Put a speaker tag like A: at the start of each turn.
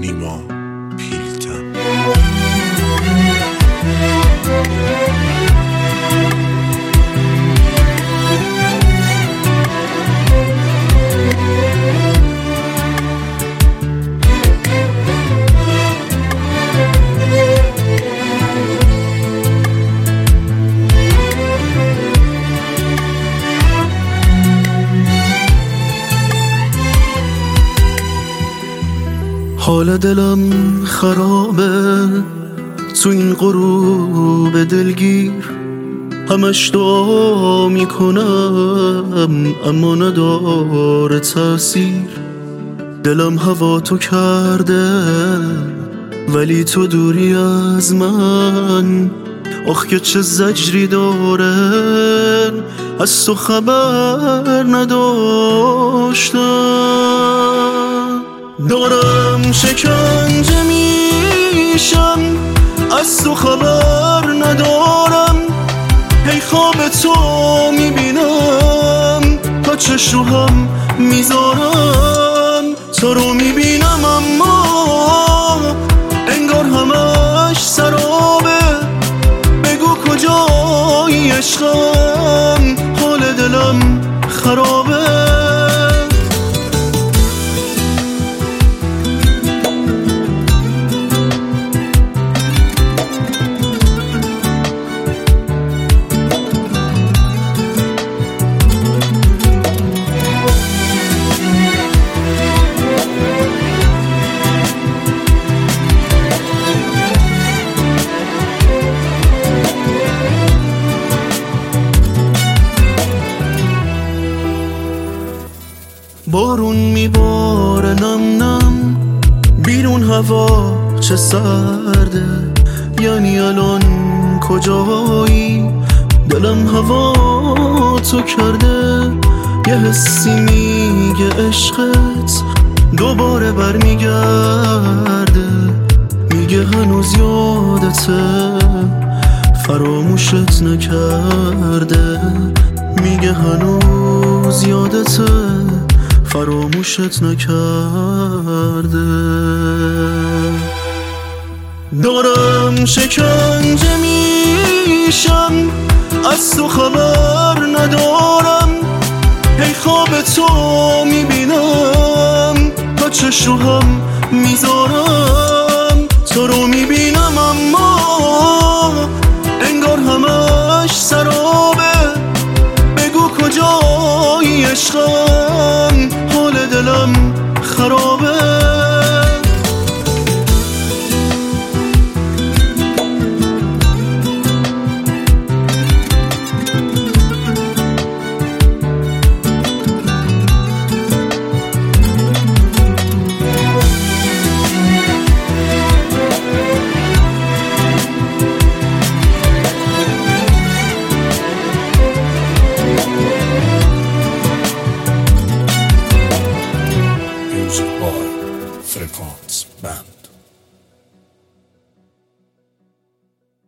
A: نیما پیلتن.
B: حال دلم خرابه تو این غروب دلگیر، همش دعا میکنم اما نداره تأثیر. دلم هوا تو کرده ولی تو دوری از من، آخ که چه زجری داره از تو خبر نداشتم. دارم شکنجه میشم از تو خبر ندارم، هی خواب تو میبینم تا چشم هم میذارم. تو رو میبینم اما انگار همش سرابه، بگو کجایی عشقم، حال دلم خرابه. بارون میباره نم نم، بیرون هوا چه سرده، یعنی الان کجایی؟ دلم هوا تو کرده، یه حسی میگه عشقت دوباره برمیگرده، میگه هنوز یادته فراموشت نکرده، میگه هنوز یادته فراموشت نکرده. دارم شکنجه میشم از تو خبر ندارم، هی خواب تو میبینم تا چشم هم میذارم. تو رو میبینم اما انگار همش سرابه، بگو کجایی عشقم، حال دلم